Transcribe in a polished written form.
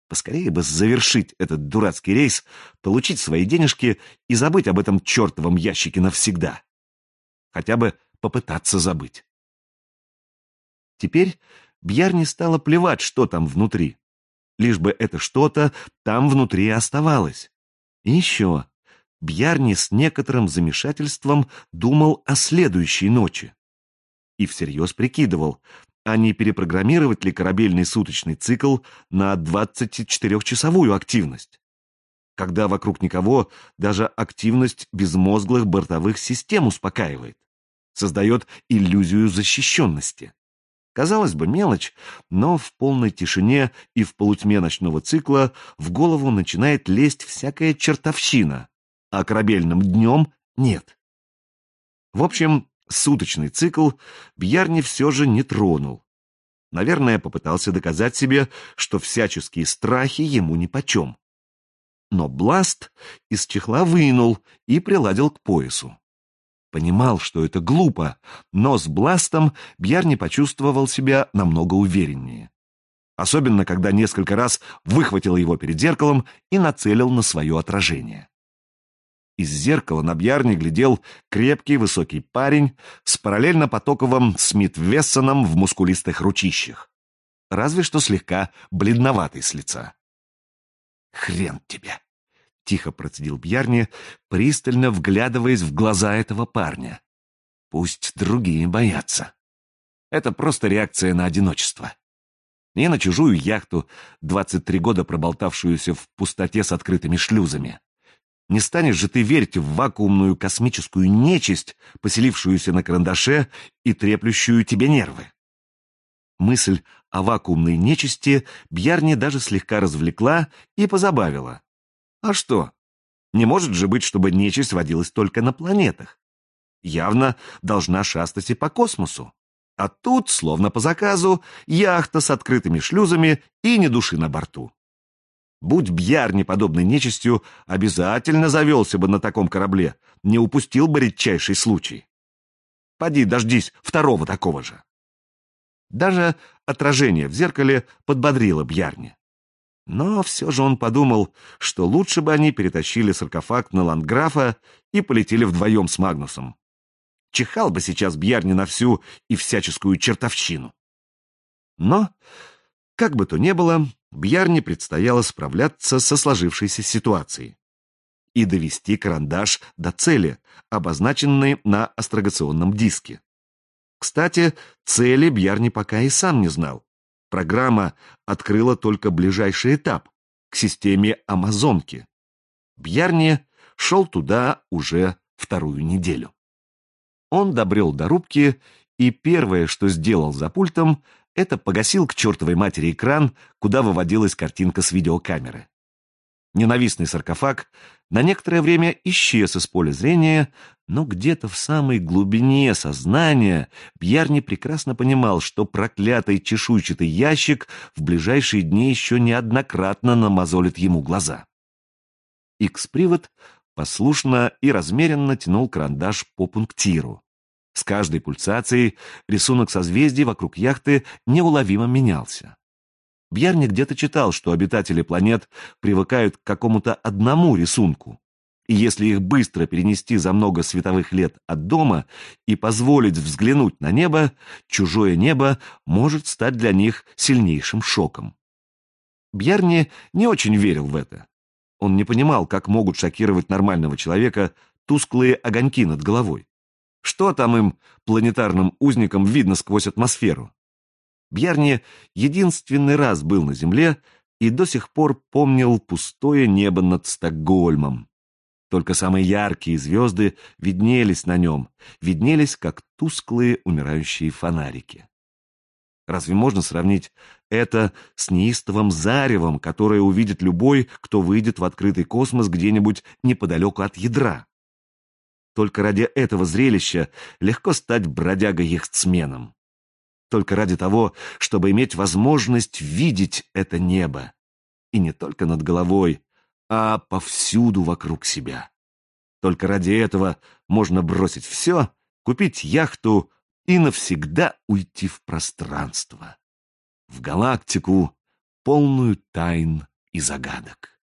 Поскорее бы завершить этот дурацкий рейс, получить свои денежки и забыть об этом чертовом ящике навсегда. Хотя бы попытаться забыть. Теперь Бьярни стало плевать, что там внутри. Лишь бы это что-то там внутри оставалось. И еще Бьярни с некоторым замешательством думал о следующей ночи. И всерьез прикидывал, а не перепрограммировать ли корабельный суточный цикл на 24-часовую активность, когда вокруг никого даже активность безмозглых бортовых систем успокаивает, создает иллюзию защищенности. Казалось бы, мелочь, но в полной тишине и в полутьме ночного цикла в голову начинает лезть всякая чертовщина, а корабельным днем нет. В общем, суточный цикл Бьярни все же не тронул. Наверное, попытался доказать себе, что всяческие страхи ему нипочем. Но бласт из чехла вынул и приладил к поясу. Понимал, что это глупо, но с бластом Бьярни почувствовал себя намного увереннее. Особенно, когда несколько раз выхватил его перед зеркалом и нацелил на свое отражение. Из зеркала на Бьярни глядел крепкий высокий парень с параллельно-потоковым Смит-Вессоном в мускулистых ручищах. Разве что слегка бледноватый с лица. «Хрен тебе!» — тихо процедил Бьярни, пристально вглядываясь в глаза этого парня. «Пусть другие боятся. Это просто реакция на одиночество. И на чужую яхту, 23 года проболтавшуюся в пустоте с открытыми шлюзами. Не станешь же ты верить в вакуумную космическую нечисть, поселившуюся на карандаше и треплющую тебе нервы?» Мысль о вакуумной нечисти Бьярни даже слегка развлекла и позабавила. А что? Не может же быть, чтобы нечисть водилась только на планетах. Явно должна шастать и по космосу. А тут, словно по заказу, яхта с открытыми шлюзами и ни души на борту. Будь Бьярни подобной нечистью, обязательно завелся бы на таком корабле, не упустил бы редчайший случай. Поди, дождись второго такого же. Даже отражение в зеркале подбодрило Бьярни. Но все же он подумал, что лучше бы они перетащили саркофаг на Ландграфа и полетели вдвоем с Магнусом. Чихал бы сейчас Бьярни на всю и всяческую чертовщину. Но, как бы то ни было, Бьярни предстояло справляться со сложившейся ситуацией и довести карандаш до цели, обозначенной на астрогационном диске. Кстати, цели Бьярни пока и сам не знал. Программа открыла только ближайший этап к системе Амазонки. Бьярни шел туда уже вторую неделю. Он добрел до рубки, и первое, что сделал за пультом, это погасил к чертовой матери экран, куда выводилась картинка с видеокамеры. Ненавистный саркофаг на некоторое время исчез из поля зрения, но где-то в самой глубине сознания Бьярни прекрасно понимал, что проклятый чешуйчатый ящик в ближайшие дни еще неоднократно намазолит ему глаза. Икс-привод послушно и размеренно тянул карандаш по пунктиру. С каждой пульсацией рисунок созвездий вокруг яхты неуловимо менялся. Бьярни где-то читал, что обитатели планет привыкают к какому-то одному рисунку, и если их быстро перенести за много световых лет от дома и позволить взглянуть на небо, чужое небо может стать для них сильнейшим шоком. Бьярни не очень верил в это. Он не понимал, как могут шокировать нормального человека тусклые огоньки над головой. Что там им, планетарным узникам, видно сквозь атмосферу? Бьярни единственный раз был на Земле и до сих пор помнил пустое небо над Стокгольмом. Только самые яркие звезды виднелись на нем, виднелись как тусклые умирающие фонарики. Разве можно сравнить это с неистовым заревом, которое увидит любой, кто выйдет в открытый космос где-нибудь неподалеку от ядра? Только ради этого зрелища легко стать бродягой-яхтсменом. Только ради того, чтобы иметь возможность видеть это небо. И не только над головой, а повсюду вокруг себя. Только ради этого можно бросить все, купить яхту и навсегда уйти в пространство. В галактику, полную тайн и загадок.